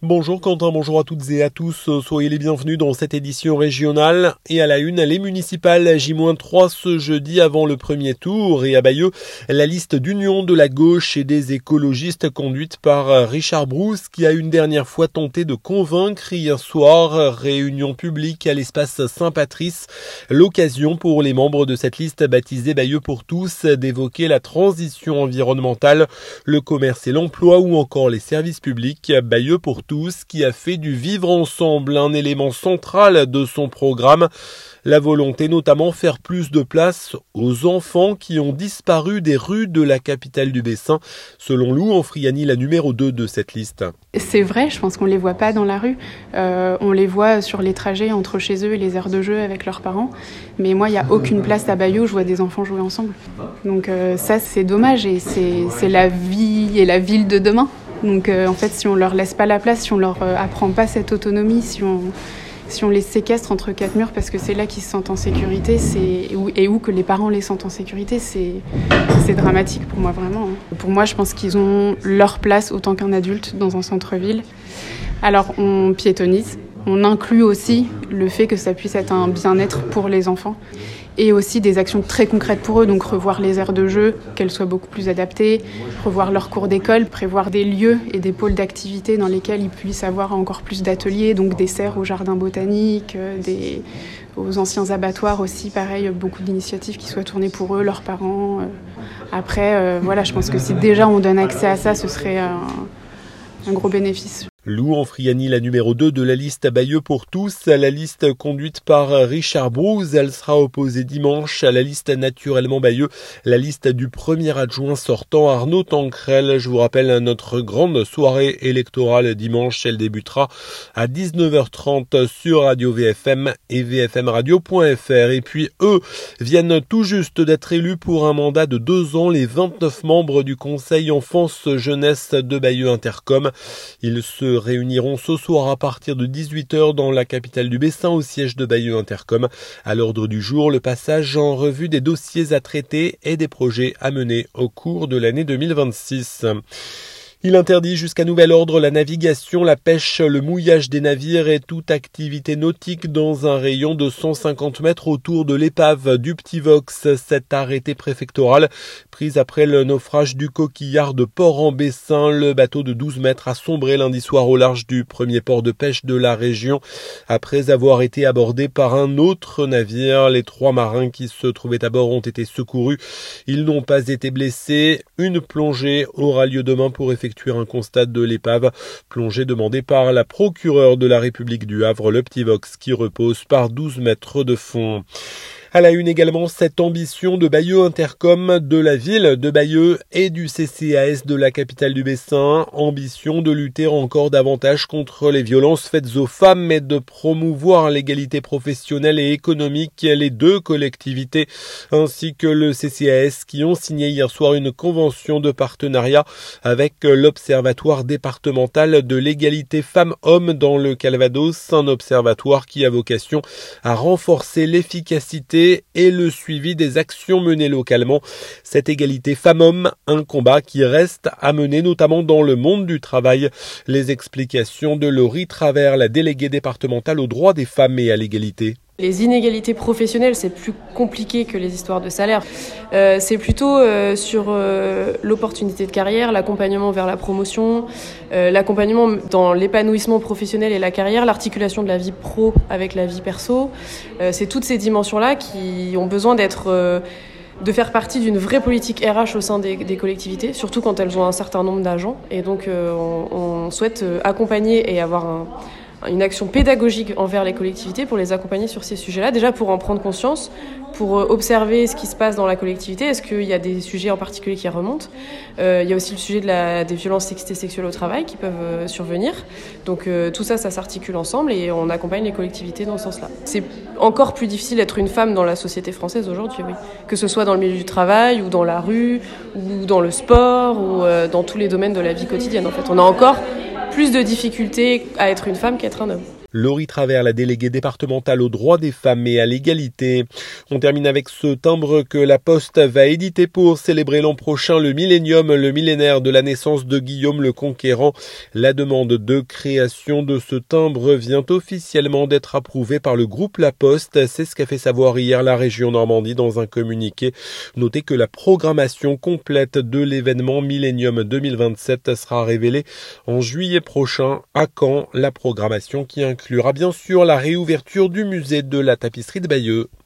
Bonjour Quentin, bonjour à toutes et à tous, soyez les bienvenus dans cette édition régionale et à la une, les municipales J-3 ce jeudi avant le premier tour et à Bayeux, la liste d'union de la gauche et des écologistes conduite par Richard Brousse qui a une dernière fois tenté de convaincre hier soir, réunion publique à l'espace Saint-Patrice, l'occasion pour les membres de cette liste baptisée Bayeux pour tous d'évoquer la transition environnementale, le commerce et l'emploi ou encore les services publics. Bayeux pour tous qui a fait du vivre ensemble un élément central de son programme. La volonté notamment faire plus de place aux enfants qui ont disparu des rues de la capitale du Bessin, selon Lou Anfriani, la numéro 2 de cette liste. C'est vrai, je pense qu'on ne les voit pas dans la rue. On les voit sur les trajets entre chez eux et les aires de jeu avec leurs parents. Mais moi, il n'y a aucune place à Bayeux où je vois des enfants jouer ensemble. Donc ça, c'est dommage et c'est la vie et la ville de demain. Donc en fait, si on leur laisse pas la place, si on leur apprend pas cette autonomie, si on les séquestre entre quatre murs parce que c'est là qu'ils se sentent en sécurité, et où que les parents les sentent en sécurité, c'est dramatique pour moi vraiment. Pour moi, je pense qu'ils ont leur place autant qu'un adulte dans un centre-ville. Alors on piétonise, on inclut aussi le fait que ça puisse être un bien-être pour les enfants. Et aussi des actions très concrètes pour eux, donc revoir les aires de jeu, qu'elles soient beaucoup plus adaptées, revoir leurs cours d'école, prévoir des lieux et des pôles d'activité dans lesquels ils puissent avoir encore plus d'ateliers, donc des serres au jardin botanique, aux anciens abattoirs aussi, pareil, beaucoup d'initiatives qui soient tournées pour eux, leurs parents. Après, je pense que si déjà on donne accès à ça, ce serait un gros bénéfice. Lou Anfriani, la numéro 2 de la liste Bayeux pour tous, la liste conduite par Richard Brousse, elle sera opposée dimanche à la liste Naturellement Bayeux, la liste du premier adjoint sortant Arnaud Tancrel. Je vous rappelle notre grande soirée électorale dimanche, elle débutera à 19h30 sur Radio VFM et vfmradio.fr. Et puis eux viennent tout juste d'être élus pour un mandat de 2 ans, les 29 membres du Conseil Enfance Jeunesse de Bayeux Intercom. Ils se réuniront ce soir à partir de 18h dans la capitale du Bessin au siège de Bayeux Intercom. À l'ordre du jour, le passage en revue des dossiers à traiter et des projets à mener au cours de l'année 2026. Il interdit jusqu'à nouvel ordre la navigation, la pêche, le mouillage des navires et toute activité nautique dans un rayon de 150 mètres autour de l'épave du Petit Vaux. Cet arrêté préfectoral pris après le naufrage du coquillard de Port-en-Bessin. Le bateau de 12 mètres a sombré lundi soir au large du premier port de pêche de la région après avoir été abordé par un autre navire. Les 3 marins qui se trouvaient à bord ont été secourus. Ils n'ont pas été blessés. Une plongée aura lieu demain pour effectuer un constat de l'épave, plongée demandée par la procureure de la République du Havre, le Petit Vaux, qui repose par 12 mètres de fond. À la une également, cette ambition de Bayeux Intercom, de la ville de Bayeux et du CCAS de la capitale du Bessin. Ambition de lutter encore davantage contre les violences faites aux femmes et de promouvoir l'égalité professionnelle et économique. Les 2 collectivités ainsi que le CCAS qui ont signé hier soir une convention de partenariat avec l'Observatoire départemental de l'égalité femmes-hommes dans le Calvados. Un observatoire qui a vocation à renforcer l'efficacité et le suivi des actions menées localement. Cette égalité femmes-hommes, un combat qui reste à mener notamment dans le monde du travail. Les explications de Laurie Travers, la déléguée départementale aux droits des femmes et à l'égalité. Les inégalités professionnelles, c'est plus compliqué que les histoires de salaire. C'est plutôt sur l'opportunité de carrière, l'accompagnement vers la promotion, l'accompagnement dans l'épanouissement professionnel et la carrière, l'articulation de la vie pro avec la vie perso. C'est toutes ces dimensions-là qui ont besoin de faire partie d'une vraie politique RH au sein des collectivités, surtout quand elles ont un certain nombre d'agents. Et donc on souhaite accompagner et avoir une action pédagogique envers les collectivités pour les accompagner sur ces sujets-là, déjà pour en prendre conscience, pour observer ce qui se passe dans la collectivité. Est-ce qu'il y a des sujets en particulier qui remontent ? Il y a aussi le sujet des violences sexistes et sexuelles au travail qui peuvent survenir. Donc tout ça, ça s'articule ensemble et on accompagne les collectivités dans ce sens-là. C'est encore plus difficile d'être une femme dans la société française aujourd'hui, oui. Que ce soit dans le milieu du travail ou dans la rue ou dans le sport ou dans tous les domaines de la vie quotidienne. En fait, on a encore plus de difficultés à être une femme qu'à être un homme. Laurie Travers, la déléguée départementale aux droits des femmes et à l'égalité. On termine avec ce timbre que la Poste va éditer pour célébrer l'an prochain le millénium, le millénaire de la naissance de Guillaume le Conquérant. La demande de création de ce timbre vient officiellement d'être approuvée par le groupe La Poste. C'est ce qu'a fait savoir hier la région Normandie dans un communiqué. Notez que la programmation complète de l'événement Millennium 2027 sera révélée en juillet prochain à Caen. La programmation qui inclura bien sûr la réouverture du musée de la tapisserie de Bayeux.